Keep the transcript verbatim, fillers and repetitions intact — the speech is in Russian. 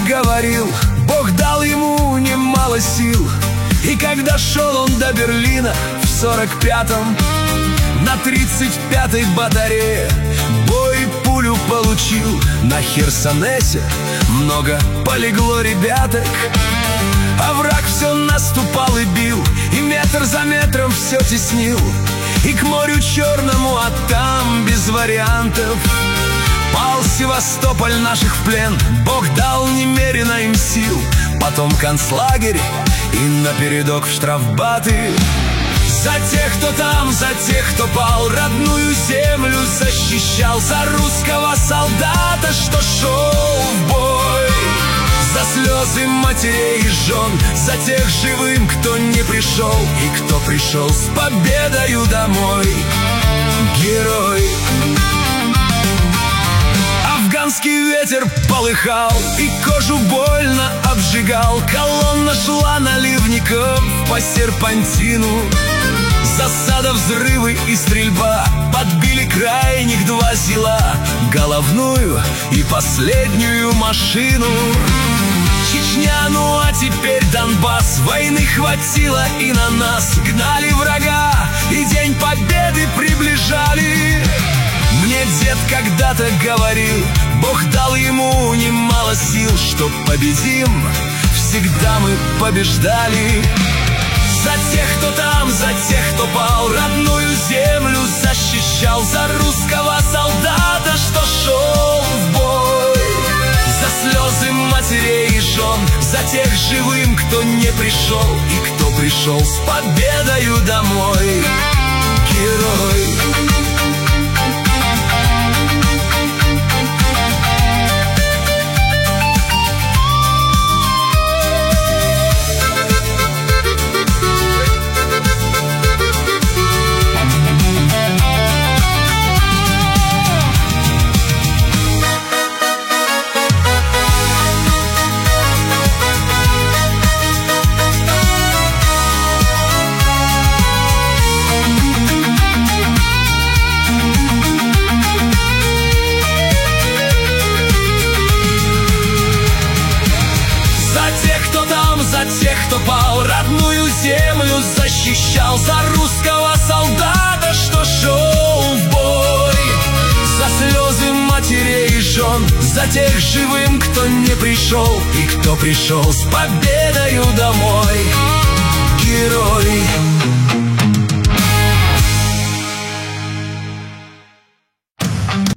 говорил, Бог дал ему немало сил. И когда шел он до Берлина в сорок пятом, на тридцать пятой батарее бой пулю получил. На Херсонесе много полегло ребяток, а враг все наступал и бил, и метр за метром все теснил. И к морю Черному, а там без вариантов пал Севастополь наших в плен. Бог дал немерено им сил. Потом концлагерь и напередок в штрафбаты. За тех, кто там, за тех, кто пал, родную землю защищал. За русского солдата, что шел в бой. За слезы матерей и жен, за тех живым, кто не пришел, и кто пришел с победою домой. Герой. Афганский ветер полыхал и кожу больно обжигал. Колонна шла наливником по серпантину. Засада, взрывы и стрельба подбили крайних два села, головную и последнюю машину. Чечня, ну а теперь Донбасс. Войны хватило и на нас. Гнали врага и день победы приближали. Мне дед когда-то говорил, Бог дал ему немало сил, чтоб победим, всегда мы побеждали. За тех, кто там, за тех, кто пал, родную землю защищал. За русского солдата, что шел в бой. За слезы матерей и жен, за тех живым, кто не пришел, и кто пришел с победою домой. Герой. За тех, кто пал, родную землю защищал. За русского солдата, что шел в бой. За слезы матерей и жен, за тех живым, кто не пришел, и кто пришел с победою домой. Герой.